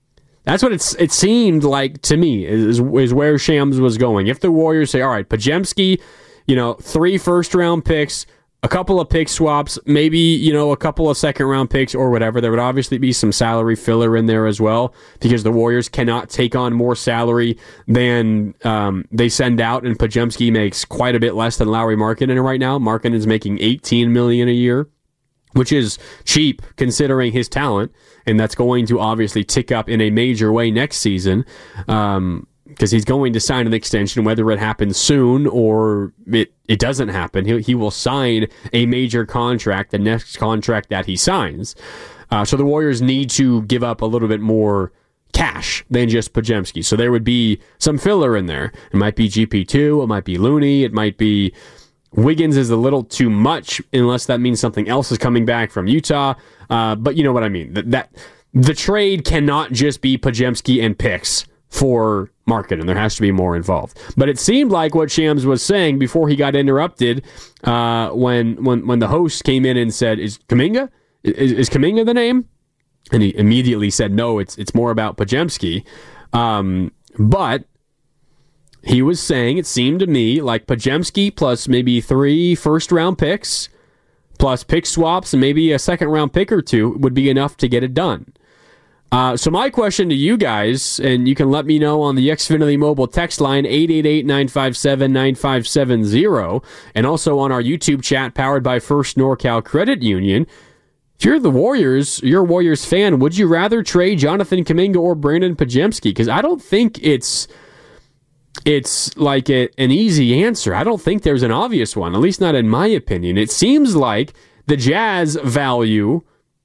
That's what it's it seemed like to me is, is where Shams was going. If the Warriors say, all right, Podziemski, you know, three first-round picks, a couple of pick swaps, maybe, you know, a couple of second-round picks or whatever. There would obviously be some salary filler in there as well because the Warriors cannot take on more salary than um, they send out, and Podziemski makes quite a bit less than Lauri Markkanen right now. Markkanen is making eighteen million dollars a year, which is cheap considering his talent, and that's going to obviously tick up in a major way next season um, because he's going to sign an extension, whether it happens soon or it, it doesn't happen. He, he will sign a major contract, the next contract that he signs. Uh, so the Warriors need to give up a little bit more cash than just Podziemski. So there would be some filler in there. It might be G P two, it might be Looney, it might be... Wiggins is a little too much unless that means something else is coming back from Utah. Uh, but you know what I mean. That, that the trade cannot just be Podziemski and picks for Markkanen. There has to be more involved. But it seemed like what Shams was saying before he got interrupted uh, when when when the host came in and said, "Is Kuminga? Is, is Kuminga the name?" And he immediately said, "No, it's it's more about Podziemski." Um, but he was saying, it seemed to me, like Podziemski plus maybe three first-round picks, plus pick swaps and maybe a second-round pick or two would be enough to get it done. Uh, so my question to you guys, and you can let me know on the Xfinity mobile text line, eight eight eight, nine five seven, nine five seven zero, and also on our YouTube chat powered by First NorCal Credit Union. If you're the Warriors, you're a Warriors fan, would you rather trade Jonathan Kuminga or Brandon Podziemski? Because I don't think it's... It's like a, an easy answer. I don't think there's an obvious one, at least not in my opinion. It seems like the Jazz value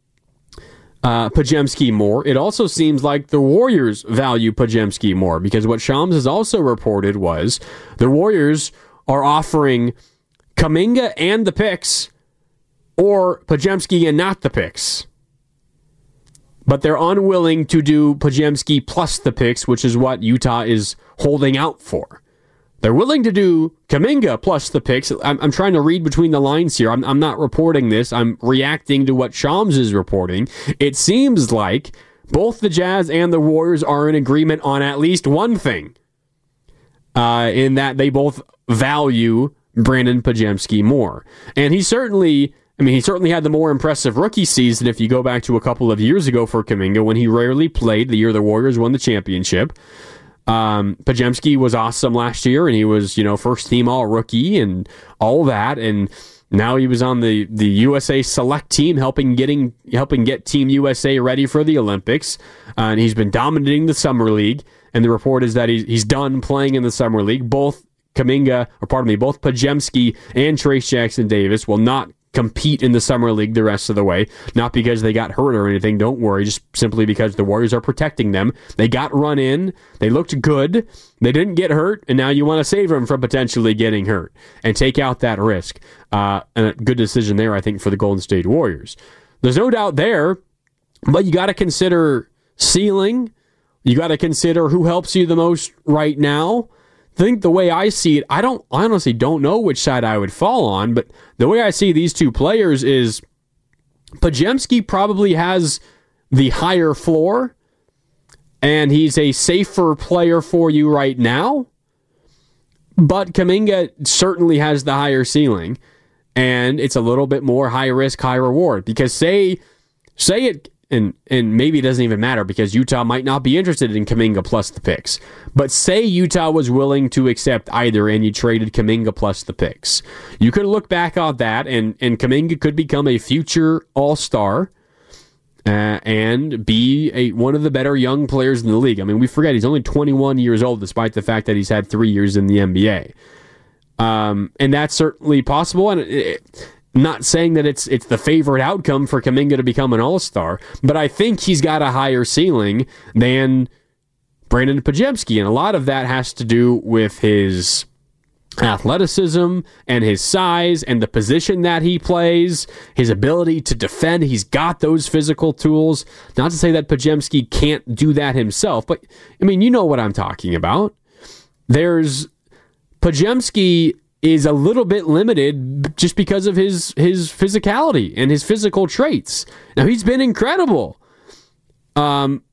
uh, Podziemski more. It also seems like the Warriors value Podziemski more because what Shams has also reported was the Warriors are offering Kuminga and the picks or Podziemski and not the picks. But they're unwilling to do Podziemski plus the picks, which is what Utah is holding out for. They're willing to do Kuminga plus the picks. I'm, I'm trying to read between the lines here. I'm, I'm not reporting this. I'm reacting to what Shams is reporting. It seems like both the Jazz and the Warriors are in agreement on at least one thing, uh, in that they both value Brandon Podziemski more. And he certainly... I mean, he certainly had the more impressive rookie season if you go back to a couple of years ago for Kuminga when he rarely played the year the Warriors won the championship. Um, Podziemski was awesome last year, and he was, you know, first team all rookie and all that. And now he was on the, the U S A select team, helping getting helping get Team U S A ready for the Olympics. Uh, and he's been dominating the summer league. And the report is that he's he's done playing in the summer league. Both Kuminga, or pardon me, both Podziemski and Trayce Jackson-Davis will not compete in the summer league the rest of the way. Not because they got hurt or anything, don't worry, just simply because the Warriors are protecting them. They got run in, they looked good, they didn't get hurt, and now you want to save them from potentially getting hurt and take out that risk. Uh, and a good decision there, I think, for the Golden State Warriors. There's no doubt there, but you got to consider ceiling. You got to consider who helps you the most right now. I think the way I see it, I don't I honestly don't know which side I would fall on, but the way I see these two players is Podziemski probably has the higher floor, and he's a safer player for you right now, but Kuminga certainly has the higher ceiling, and it's a little bit more high risk, high reward, because say, say it, and and maybe it doesn't even matter because Utah might not be interested in Kuminga plus the picks. But say Utah was willing to accept either and you traded Kuminga plus the picks. You could look back on that and, and Kuminga could become a future all-star uh, and be a one of the better young players in the league. I mean, we forget he's only twenty-one years old despite the fact that he's had three years in the N B A. Um, and that's certainly possible. And it, Not saying that it's it's the favorite outcome for Kuminga to become an all-star, but I think he's got a higher ceiling than Brandon Podziemski, and a lot of that has to do with his athleticism and his size and the position that he plays, his ability to defend. He's got those physical tools. Not to say that Podziemski can't do that himself, but, I mean, you know what I'm talking about. There's... Podziemski is a little bit limited just because of his his physicality and his physical traits. Now, he's been incredible. Um,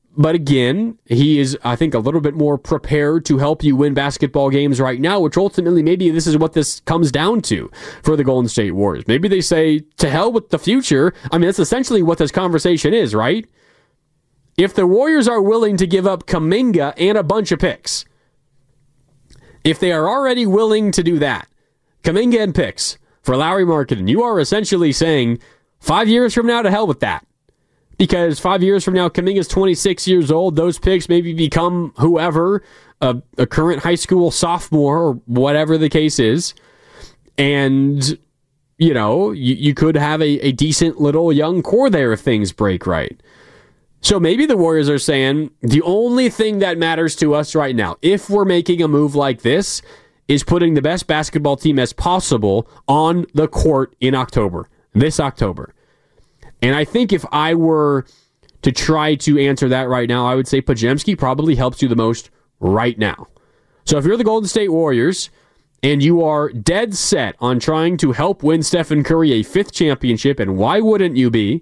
But again, he is, I think, a little bit more prepared to help you win basketball games right now, which ultimately maybe this is what this comes down to for the Golden State Warriors. Maybe they say, to hell with the future. I mean, that's essentially what this conversation is, right? If the Warriors are willing to give up Kuminga and a bunch of picks, if they are already willing to do that, Kuminga and picks for Lauri Markkanen, you are essentially saying, five years from now, to hell with that. Because five years from now, Kuminga's twenty-six years old. Those picks maybe become whoever, a, a current high school sophomore or whatever the case is. And, you know, you, you could have a, a decent little young core there if things break right. So maybe the Warriors are saying the only thing that matters to us right now, if we're making a move like this, is putting the best basketball team as possible on the court in October, this October. And I think if I were to try to answer that right now, I would say Podziemski probably helps you the most right now. So if you're the Golden State Warriors and you are dead set on trying to help win Stephen Curry a fifth championship, and why wouldn't you be?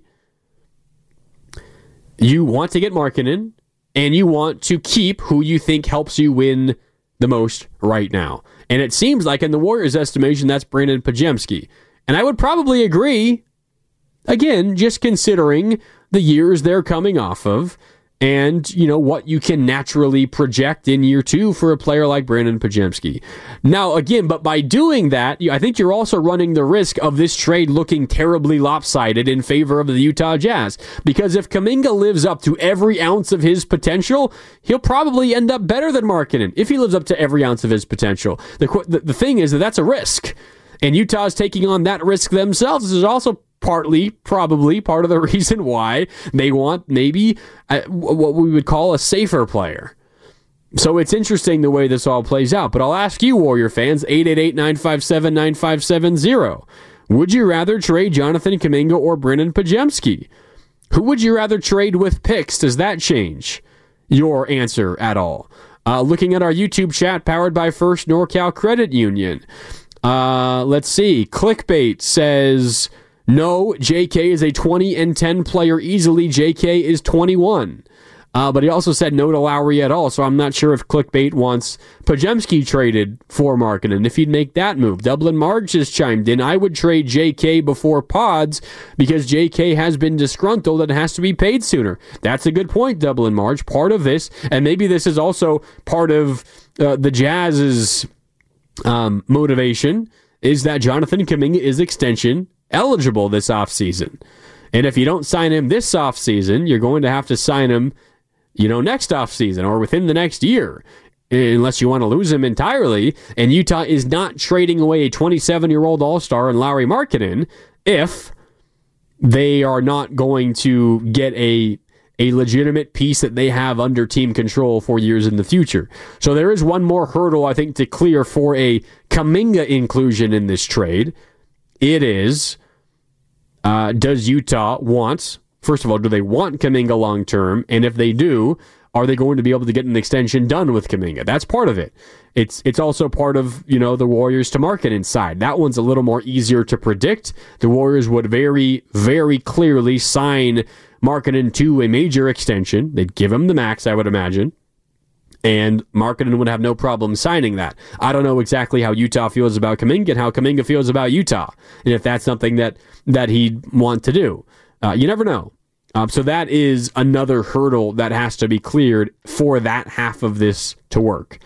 You want to get Markkanen, and you want to keep who you think helps you win the most right now. And it seems like in the Warriors' estimation, that's Brandon Podziemski. And I would probably agree. Again, just considering the years they're coming off of and, you know, what you can naturally project in year two for a player like Brandon Podziemski. Now, again, but by doing that, I think you're also running the risk of this trade looking terribly lopsided in favor of the Utah Jazz. Because if Kuminga lives up to every ounce of his potential, he'll probably end up better than Markkanen if he lives up to every ounce of his potential. The, the, the thing is that that's a risk. And Utah's taking on that risk themselves. This is also partly, probably, part of the reason why they want maybe a, what we would call a safer player. So it's interesting the way this all plays out. But I'll ask you, Warrior fans, eight eight eight, nine five seven, nine five seven zero. Would you rather trade Jonathan Kuminga or Brandon Podziemski? Who would you rather trade with picks? Does that change your answer at all? Uh, looking at our YouTube chat, powered by First NorCal Credit Union. Uh, let's see. Clickbait says, no, J K is a twenty and ten player easily. J K is twenty-one. Uh, but he also said no to Lowry at all, so I'm not sure if Clickbait wants Podziemski traded for Markkanen, if he'd make that move. Dublin Marge has chimed in. I would trade J K before Pods because J K has been disgruntled and has to be paid sooner. That's a good point, Dublin Marge. Part of this, and maybe this is also part of uh, the Jazz's um, motivation, is that Jonathan Kuminga is extension eligible this offseason. And if you don't sign him this offseason, you're going to have to sign him, you know, next offseason or within the next year, unless you want to lose him entirely. And Utah is not trading away a twenty-seven-year-old All-Star in Lauri Markkanen if they are not going to get a a legitimate piece that they have under team control for years in the future. So there is one more hurdle, I think, to clear for a Kuminga inclusion in this trade. It is, uh, does Utah want, first of all, do they want Kuminga long-term? And if they do, are they going to be able to get an extension done with Kuminga? That's part of it. It's it's also part of, you know, the Warriors to market inside. That one's a little more easier to predict. The Warriors would very, very clearly sign Markkanen to a major extension. They'd give him the max, I would imagine. And Markkanen would have no problem signing that. I don't know exactly how Utah feels about Kuminga and how Kuminga feels about Utah, and if that's something that, that he'd want to do. Uh, you never know. Um, so that is another hurdle that has to be cleared for that half of this to work.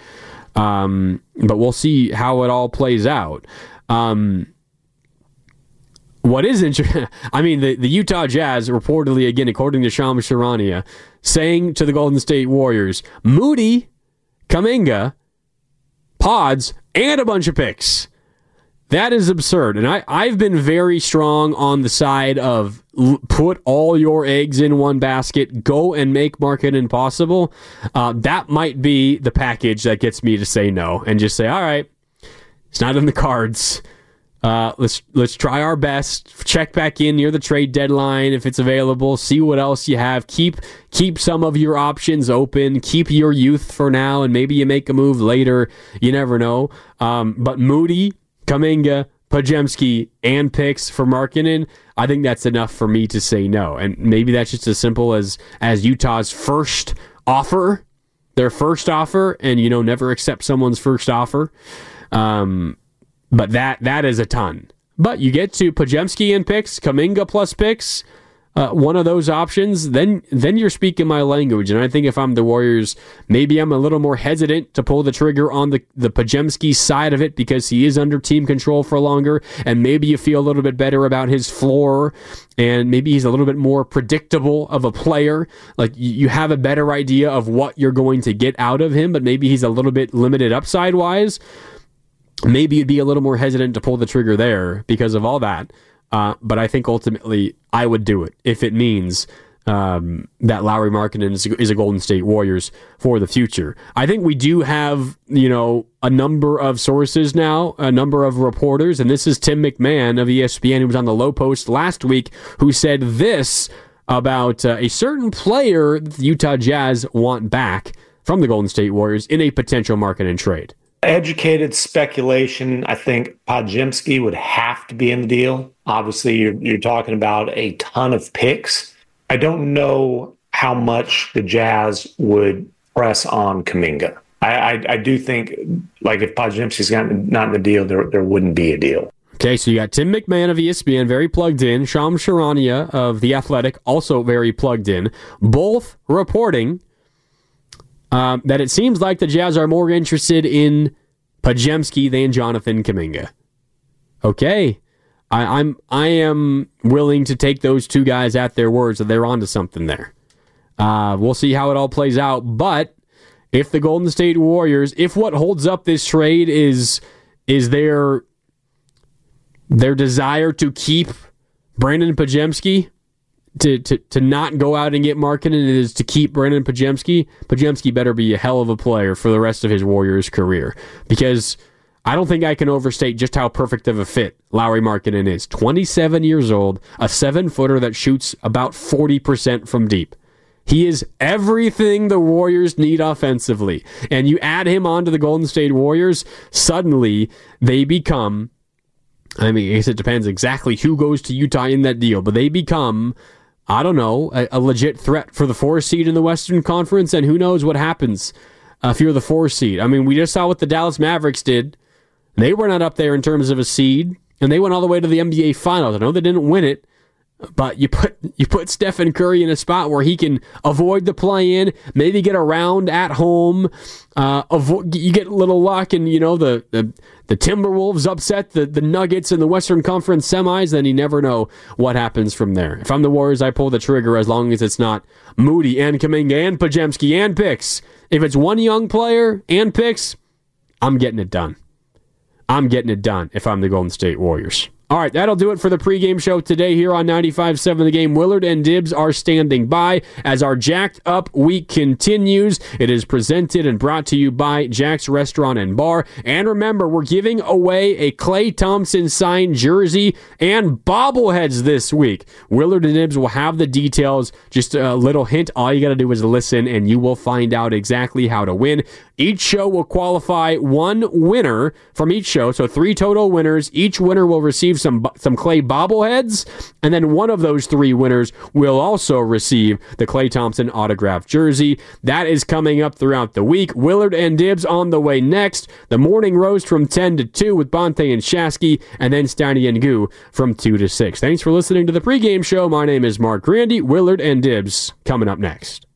Um, but we'll see how it all plays out. Um, what is interesting, I mean, the, the Utah Jazz reportedly, again, according to Shams Charania, saying to the Golden State Warriors, Moody, Kuminga, Pods, and a bunch of picks. That is absurd. And I, I've been very strong on the side of l- put all your eggs in one basket, go and make Markkanen possible. Uh, that might be the package that gets me to say no and just say, all right, it's not in the cards. Uh, let's let's try our best. Check back in near the trade deadline if it's available. See what else you have. Keep keep some of your options open. Keep your youth for now, and maybe you make a move later. You never know. Um, but Moody, Kuminga, Podziemski, and picks for Markkanen, I think that's enough for me to say no. And maybe that's just as simple as as Utah's first offer, their first offer, and, you know, never accept someone's first offer. Um, but that that is a ton. But you get to Podziemski and picks, Kuminga plus picks, uh, one of those options, then then you're speaking my language. And I think if I'm the Warriors, maybe I'm a little more hesitant to pull the trigger on the, the Podziemski side of it because he is under team control for longer, and maybe you feel a little bit better about his floor, and maybe he's a little bit more predictable of a player. Like, you have a better idea of what you're going to get out of him, but maybe he's a little bit limited upside-wise. Maybe you'd be a little more hesitant to pull the trigger there because of all that. Uh, but I think ultimately I would do it if it means um, that Lauri Markkanen is, is a Golden State Warriors for the future. I think we do have, you know, a number of sources now, a number of reporters, and this is Tim McMahon of E S P N, who was on the Low Post last week, who said this about uh, a certain player that the Utah Jazz want back from the Golden State Warriors in a potential Markkanen trade. Educated speculation, I think Podziemski would have to be in the deal. Obviously, you're, you're talking about a ton of picks. I don't know how much the Jazz would press on Kuminga. I, I, I do think, like, if Podziemski's not, not in the deal, there, there wouldn't be a deal. Okay, so you got Tim McMahon of E S P N, very plugged in. Shams Charania of The Athletic, also very plugged in. Both reporting Um, that it seems like the Jazz are more interested in Podziemski than Jonathan Kuminga. Okay, I, I'm I am willing to take those two guys at their words that they're onto something there. Uh, we'll see how it all plays out. But if the Golden State Warriors, if what holds up this trade is is their their desire to keep Brandon Podziemski, To, to to not go out and get Markkanen, is to keep Brandon Podziemski. Podziemski better be a hell of a player for the rest of his Warriors career, because I don't think I can overstate just how perfect of a fit Lauri Markkanen is. twenty-seven years old, a seven-footer that shoots about forty percent from deep. He is everything the Warriors need offensively. And you add him onto the Golden State Warriors, suddenly they become, I mean, I guess it depends exactly who goes to Utah in that deal, but they become, I don't know, a, a legit threat for the four seed in the Western Conference, and who knows what happens uh, if you're the four seed. I mean, we just saw what the Dallas Mavericks did. They were not up there in terms of a seed, and they went all the way to the N B A Finals. I know they didn't win it, but you put you put Stephen Curry in a spot where he can avoid the play-in, maybe get around at home. Uh, avoid, you get a little luck, and you know the the, the Timberwolves upset the, the Nuggets in the Western Conference semis. Then you never know what happens from there. If I'm the Warriors, I pull the trigger as long as it's not Moody and Kuminga and Podziemski and picks. If it's one young player and picks, I'm getting it done. I'm getting it done if I'm the Golden State Warriors. All right, that'll do it for the pregame show today here on ninety-five seven The Game. Willard and Dibbs are standing by as our Jacked Up week continues. It is presented and brought to you by Jack's Restaurant and Bar. And remember, we're giving away a Klay Thompson signed jersey and bobbleheads this week. Willard and Dibbs will have the details. Just a little hint, all you got to do is listen, and you will find out exactly how to win. Each show will qualify one winner from each show, so three total winners. Each winner will receive some some Klay bobbleheads, and then one of those three winners will also receive the Klay Thompson autographed jersey. That is coming up throughout the week. Willard and Dibbs on the way next. The morning roast from ten to two with Bonte and Shasky, and then Steiny and Goo from two to six. Thanks for listening to the pregame show. My name is Mark Grandy. Willard and Dibbs coming up next.